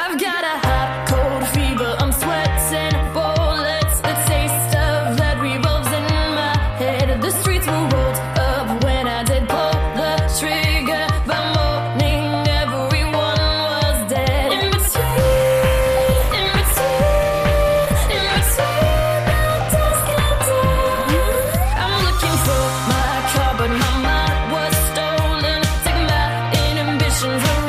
I've got a hot, cold fever, I'm sweating bullets. The taste of lead revolves in my head. The streets were rolled up when I did pull the trigger. By morning, everyone was dead. In between the dusk and dawn, I'm looking for my car, but my mind was stolen. Taking my inhibitions away.